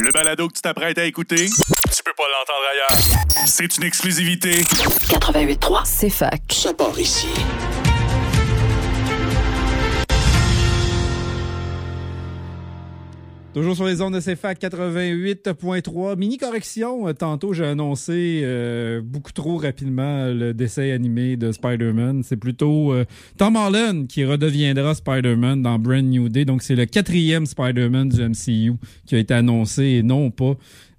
Le balado que tu t'apprêtes à écouter, tu peux pas l'entendre ailleurs. C'est une exclusivité. 88.3, c'est fac. Ça part ici. Toujours sur les ondes de CFAC 88.3. Mini-correction, tantôt j'ai annoncé beaucoup trop rapidement le décès animé de Spider-Man. C'est plutôt Tom Holland qui redeviendra Spider-Man dans Brand New Day. Donc c'est le 4e Spider-Man du MCU qui a été annoncé et non pas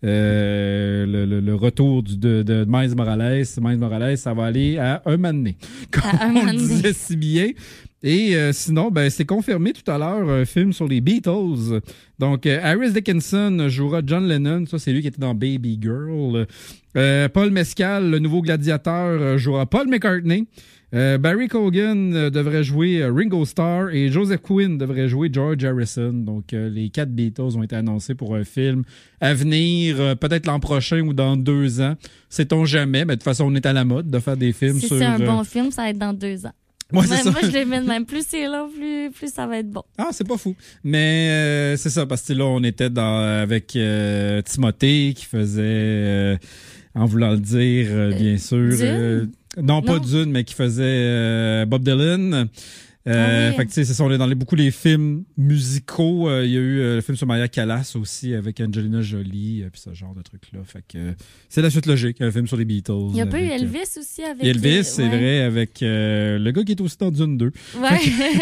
le retour de Miles Morales. Miles Morales, ça va aller à un moment donné, comme on le disait si bien. Et sinon, c'est confirmé tout à l'heure un film sur les Beatles. Donc, Harris Dickinson jouera John Lennon. Ça, c'est lui qui était dans Baby Girl. Paul Mescal, le nouveau gladiateur, jouera Paul McCartney. Barry Cogan devrait jouer Ringo Starr et Joseph Quinn devrait jouer George Harrison. Donc, les 4 Beatles ont été annoncés pour un film à venir, peut-être l'an prochain ou dans 2 ans. Sait-on jamais, mais de toute façon, on est à la mode de faire des films si sur... c'est un bon film, ça va être dans 2 ans. Ouais, moi, je les mets de même. Plus c'est long, plus ça va être bon. Ah, c'est pas fou. Mais c'est ça, parce que là, on était avec Timothée qui faisait, en voulant le dire, bien sûr... non, pas Dune, mais qui faisait Bob Dylan. Oui. Fait que tu sais, c'est ça, on est dans beaucoup les films musicaux. Il y a eu le film sur Maria Callas aussi avec Angelina Jolie, puis ce genre de trucs-là. Fait que c'est la suite logique, un film sur les Beatles. Il y a pas eu Elvis aussi avec... Elvis, c'est vrai, avec le gars qui est aussi dans Dune 2. Ouais.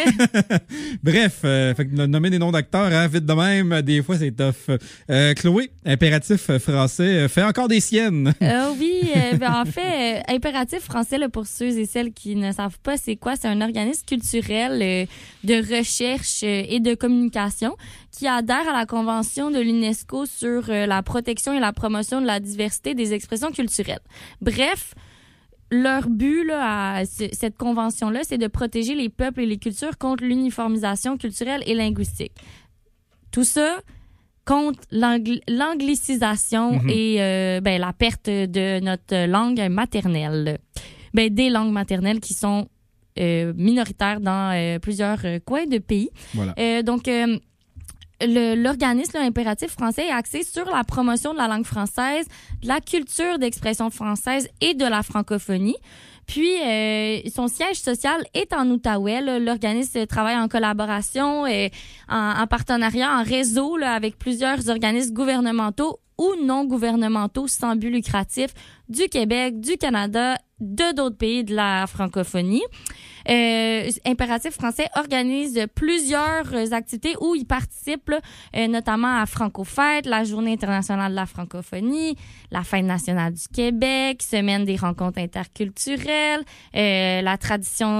Bref, fait que nommer des noms d'acteurs, hein, vite de même, des fois c'est tough. Chloé, impératif français, fait encore des siennes. Oui, en fait, impératif français, là, pour ceux et celles qui ne savent pas c'est quoi, c'est un organisme culturel de recherche et de communication qui adhère à la Convention de l'UNESCO sur la protection et la promotion de la diversité des expressions culturelles. Bref, leur but là, à cette convention-là, c'est de protéger les peuples et les cultures contre l'uniformisation culturelle et linguistique. Tout ça contre l'anglicisation et la perte de notre langue maternelle. Des langues maternelles qui sont minoritaires dans plusieurs coins de pays. Voilà. L'organisme impératif français est axé sur la promotion de la langue française, de la culture d'expression française et de la francophonie. Puis, son siège social est en Outaouais. Là. L'organisme travaille en collaboration et en partenariat, en réseau là, avec plusieurs organismes gouvernementaux ou non gouvernementaux sans but lucratif du Québec, du Canada, de d'autres pays de la francophonie. Impératif français organise plusieurs activités où il participe, là, notamment à Franco-Fête, la Journée internationale de la francophonie, la Fête nationale du Québec, Semaine des rencontres interculturelles, la tradition,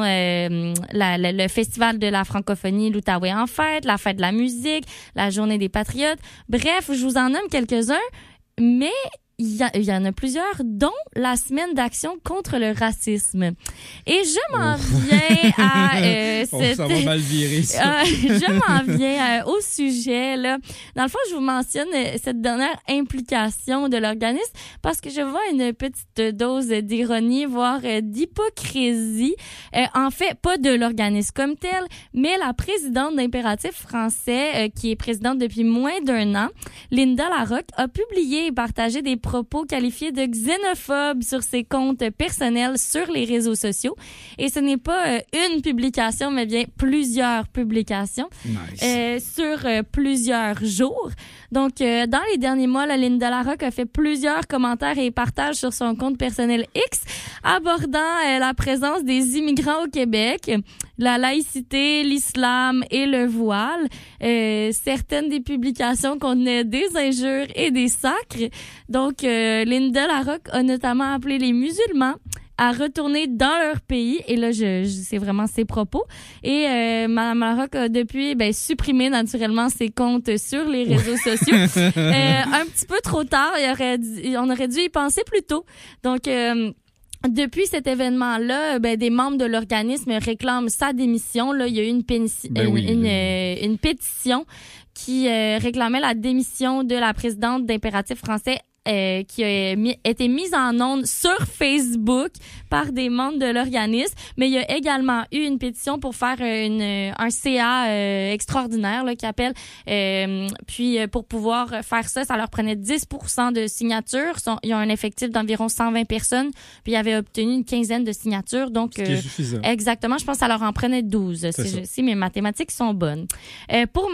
le Festival de la francophonie, l'Outaouais en fête, la Fête de la musique, la Journée des patriotes. Bref, je vous en nomme quelques-uns, mais il y en a plusieurs, dont la semaine d'action contre le racisme. Et je m'en viens à... ça va mal virer, ça. Je m'en viens au sujet, là. Dans le fond, je vous mentionne cette dernière implication de l'organisme parce que je vois une petite dose d'ironie, voire d'hypocrisie. En fait, pas de l'organisme comme tel, mais la présidente d'Impératif français, qui est présidente depuis moins d'1 an, Linda Larocque, a publié et partagé des propos qualifiés de xénophobes sur ses comptes personnels sur les réseaux sociaux. Et ce n'est pas une publication, mais bien plusieurs publications sur plusieurs jours. Donc, dans les derniers mois, Linda Larocque a fait plusieurs commentaires et partages sur son compte personnel X abordant la présence des immigrants au Québec, la laïcité, l'islam et le voile. Certaines des publications contenaient des injures et des sacres. Donc, Linda Larocque a notamment appelé les musulmans à retourner dans leur pays. Et là, c'est vraiment ses propos. Et Mme Larocque a depuis supprimé naturellement ses comptes sur les réseaux sociaux. Un petit peu trop tard. On aurait dû y penser plus tôt. Donc, depuis cet événement-là, des membres de l'organisme réclament sa démission. Là, il y a eu une pétition qui réclamait la démission de la présidente d'Impératif français qui a été mise en onde sur Facebook par des membres de l'organisme, mais il y a également eu une pétition pour faire un CA extraordinaire là, qui appelle. Puis pour pouvoir faire ça, ça leur prenait 10% de signatures. Ils ont un effectif d'environ 120 personnes, puis ils avaient obtenu une quinzaine de signatures. Donc, ce qui est suffisant. Exactement, je pense que ça leur en prenait 12, si mes mathématiques sont bonnes. Pour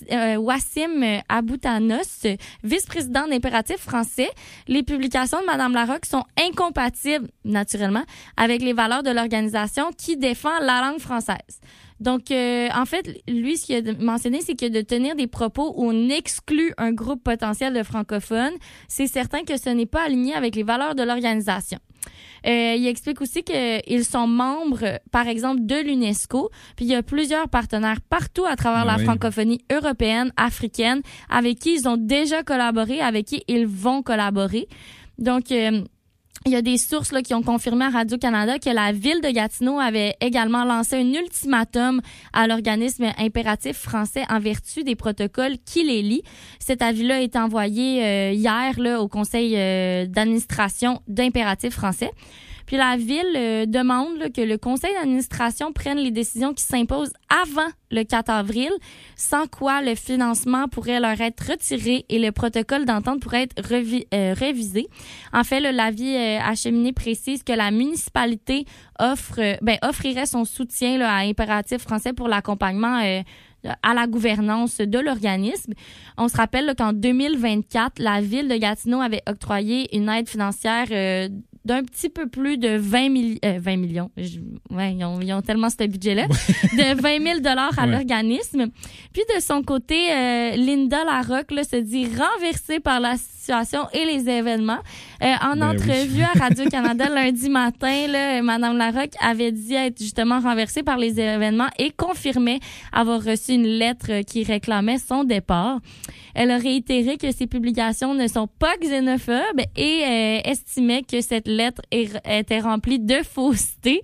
Wassim Aboutanos, vice-président d'Impératif français, les publications de Mme Larocque sont incompatibles, naturellement, avec les valeurs de l'organisation qui défend la langue française. Donc, en fait, lui, ce qu'il a mentionné, c'est que de tenir des propos où on exclut un groupe potentiel de francophones, c'est certain que ce n'est pas aligné avec les valeurs de l'organisation. Il explique aussi qu'ils sont membres, par exemple, de l'UNESCO, puis il y a plusieurs partenaires partout à travers la francophonie européenne, africaine, avec qui ils ont déjà collaboré, avec qui ils vont collaborer. Donc, il y a des sources là, qui ont confirmé à Radio-Canada que la ville de Gatineau avait également lancé un ultimatum à l'organisme Impératif français en vertu des protocoles qui les lient. Cet avis-là a été envoyé hier là, au conseil d'administration d'Impératif français. Puis la ville demande là, que le conseil d'administration prenne les décisions qui s'imposent avant le 4 avril, sans quoi le financement pourrait leur être retiré et le protocole d'entente pourrait être révisé. En fait, là, l'avis acheminé précise que la municipalité offrirait son soutien là, à Impératif français pour l'accompagnement à la gouvernance de l'organisme. On se rappelle là, qu'en 2024, la ville de Gatineau avait octroyé une aide financière d'un petit peu plus de 20 millions. Ils ont tellement ce budget-là. De 20 000 $ à l'organisme. Puis de son côté, Linda Larocque là, se dit renversée par la situation et les événements. En entrevue à Radio-Canada lundi matin, là, Mme Larocque avait dit être justement renversée par les événements et confirmait avoir reçu une lettre qui réclamait son départ. Elle a réitéré que ses publications ne sont pas xénophobes et estimait que cette lettre était remplie de fausseté.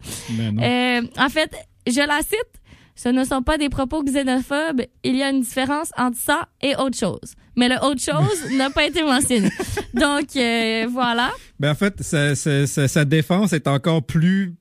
En fait, je la cite, « Ce ne sont pas des propos xénophobes. Il y a une différence entre ça et autre chose. » Mais le autre chose n'a pas été mentionné. Donc, voilà. Ben, en fait, sa défense est encore plus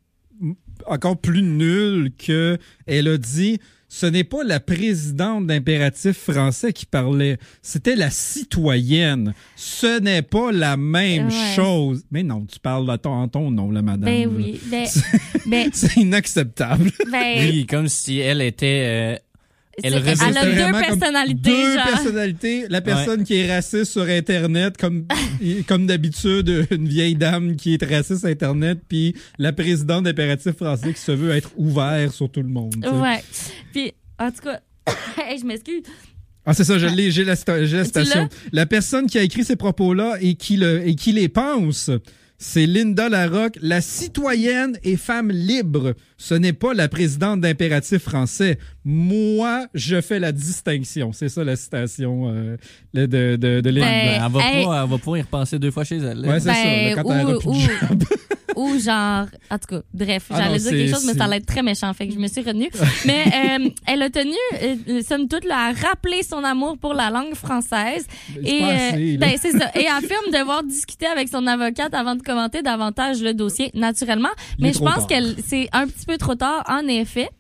nulle que elle a dit. Ce n'est pas la présidente d'Impératif français qui parlait, c'était la citoyenne. Ce n'est pas la même chose. Mais non, tu parles en ton nom, là, madame. Ben oui. C'est inacceptable. Oui, comme si elle était... Elle a deux personnalités. Personnalités. La personne qui est raciste sur Internet, comme d'habitude, une vieille dame qui est raciste sur Internet, puis la présidente d'Impératif français qui se veut être ouvert sur tout le monde. T'sais. Ouais. Puis, en tout cas, je m'excuse. Ah, c'est ça, j'ai la citation. La personne qui a écrit ces propos-là et qui les pense, c'est Linda Larocque, la citoyenne et femme libre. Ce n'est pas la présidente d'Impératif français. Moi, je fais la distinction. C'est ça la citation de Linda. Elle va pouvoir y repenser 2 fois chez elle. Ouais, c'est ça. Là, quand elle aura plus de job. Ou genre, en tout cas, bref, j'allais dire quelque chose, mais ça allait être très méchant, fait que je me suis retenue. Mais elle a tenu, somme toute, là, à rappeler son amour pour la langue française. C'est ça. Et affirme devoir discuter avec son avocate avant de commenter davantage le dossier, naturellement. Mais je pense que c'est un petit peu trop tard, en effet.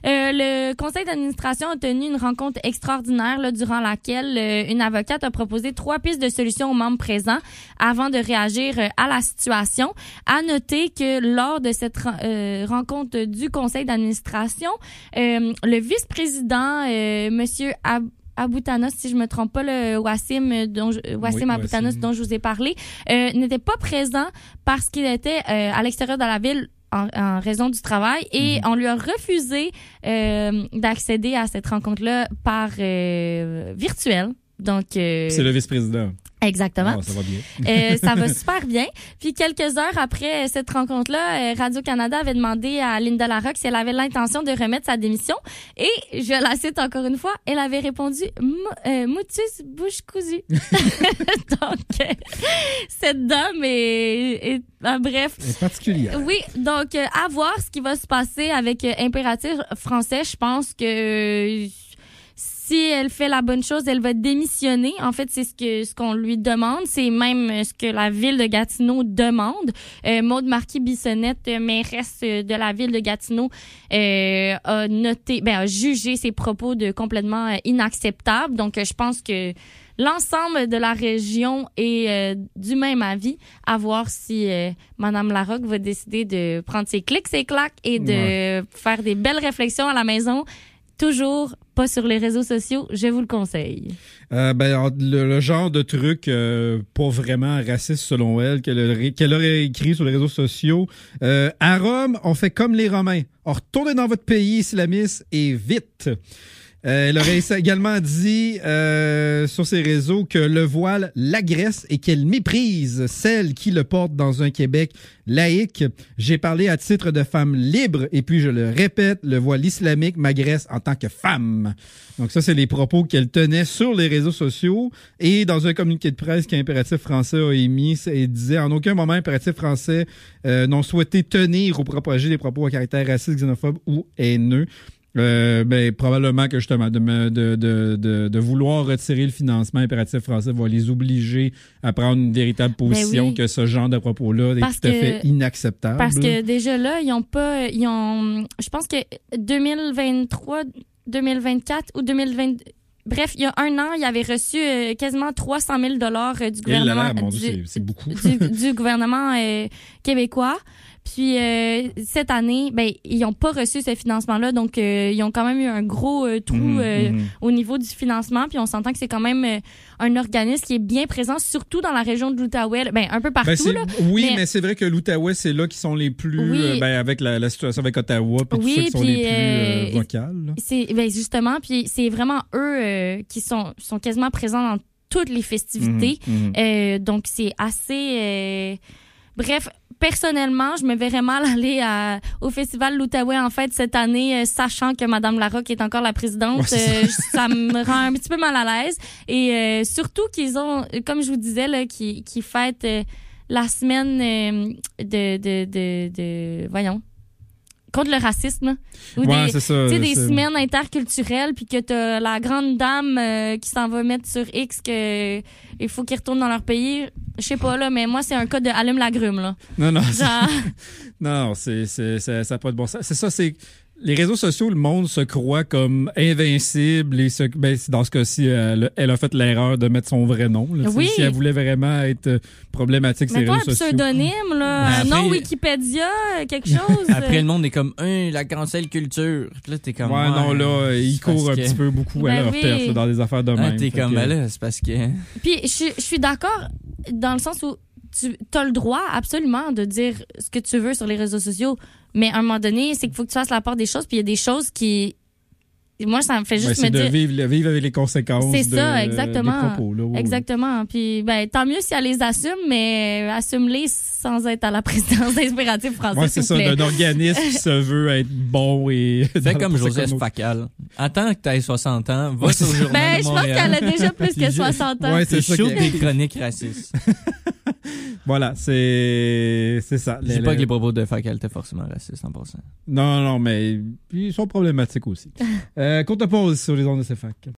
Le conseil d'administration a tenu une rencontre extraordinaire là, durant laquelle une avocate a proposé 3 pistes de solutions aux membres présents avant de réagir à la situation. À noter que lors de cette rencontre du conseil d'administration, le vice-président, monsieur Aboutanos, si je me trompe pas, le Wassim Aboutanos dont je vous ai parlé, n'était pas présent parce qu'il était à l'extérieur de la ville en raison du travail et on lui a refusé d'accéder à cette rencontre-là par virtuel. Donc, c'est le vice-président. Exactement. Oh, ça va bien. Ça va super bien. Puis quelques heures après cette rencontre-là, Radio-Canada avait demandé à Linda Larocque si elle avait l'intention de remettre sa démission. Et je la cite encore une fois, elle avait répondu Moutus bouche cousue. Donc, cette dame est bref. Elle est particulière. Oui, donc à voir ce qui va se passer avec Impératif français. Je pense que si elle fait la bonne chose, elle va démissionner. En fait, c'est ce qu'on lui demande. C'est même ce que la ville de Gatineau demande. Maude Marquis-Bissonnette, mairesse de la ville de Gatineau, a jugé ses propos de complètement inacceptables. Donc, je pense que l'ensemble de la région est du même avis, à voir si Mme Larocque va décider de prendre ses clics, ses claques et de faire des belles réflexions à la maison. Toujours pas sur les réseaux sociaux, je vous le conseille. Le genre de truc pas vraiment raciste selon elle qu'elle aurait écrit sur les réseaux sociaux. À Rome, on fait comme les Romains. On retournez dans votre pays islamiste et vite. Elle aurait également dit sur ses réseaux que le voile l'agresse et qu'elle méprise celle qui le porte dans un Québec laïque. J'ai parlé à titre de femme libre et puis je le répète, le voile islamique m'agresse en tant que femme. Donc ça, c'est les propos qu'elle tenait sur les réseaux sociaux et dans un communiqué de presse qu'Impératif français a émis, il disait en aucun moment Impératif français n'ont souhaité tenir ou propager des propos à caractère raciste, xénophobe ou haineux. Probablement que justement de vouloir retirer le financement, Impératif français va les obliger à prendre une véritable position que ce genre de propos-là est tout à fait inacceptable. Parce que déjà là, je pense que 2023, 2024 ou 2020. Bref, il y a un an, il avait reçu quasiment 300 000 $ du gouvernement. C'est beaucoup. du gouvernement québécois. Puis cette année, ils n'ont pas reçu ce financement-là, donc ils ont quand même eu un gros trou au niveau du financement. Puis on s'entend que c'est quand même un organisme qui est bien présent, surtout dans la région de l'Outaouais, un peu partout. Mais c'est vrai que l'Outaouais, c'est là qui sont les plus, avec la situation avec Ottawa, puis tous ceux qui sont les plus vocales. C'est justement, puis c'est vraiment eux qui sont quasiment présents dans toutes les festivités. Donc c'est assez. Bref. Personnellement, je me verrais mal aller au Festival de l'Outaouais en fait cette année, sachant que Mme Larocque est encore la présidente. Ça me rend un petit peu mal à l'aise. Et surtout qu'ils ont, comme je vous disais, là, qui fêtent la semaine contre le racisme. Ou c'est ça. Des semaines interculturelles, puis que t'as la grande dame qui s'en va mettre sur X que il faut qu'ils retournent dans leur pays. Je sais pas, là, mais moi, c'est un cas de allume la grume, là. Non. Genre... non, ça n'a pas de bon sens. C'est ça, c'est... Les réseaux sociaux, le monde se croit comme invincible et dans ce cas-ci, elle a fait l'erreur de mettre son vrai nom. Là, si elle voulait vraiment être problématique, ces réseaux sociaux. Mais un pseudonyme, là, non Wikipédia, quelque chose. Après, le monde est comme, la cancel culture. Puis là, t'es comme... non, là, il court un petit peu beaucoup à leur perte dans des affaires de même. T'es comme, là, c'est parce que... Puis, je suis d'accord dans le sens où tu as le droit, absolument, de dire ce que tu veux sur les réseaux sociaux. Mais à un moment donné, c'est qu'il faut que tu fasses la part des choses. Puis il y a des choses qui... Moi, ça me fait juste me dire... C'est de vivre avec les conséquences. C'est ça, exactement. Des propos, là, exactement. Puis, tant mieux si elle les assume, mais assume-les sans être à la présidence d'Impératif français, c'est ça, d'un organisme qui se veut être bon et... Fais comme Joseph Facal. Attends que tu aies 60 ans, va sur le journal de Montréal. Je pense qu'elle a déjà plus que 60 ans. Ouais, c'est ça. Shoot des chroniques racistes. Voilà, c'est ça. Je dis pas que les propos de Facal étaient forcément racistes, en passant. Non, mais ils sont problématiques aussi. Courte pause sur les ondes de CFAC.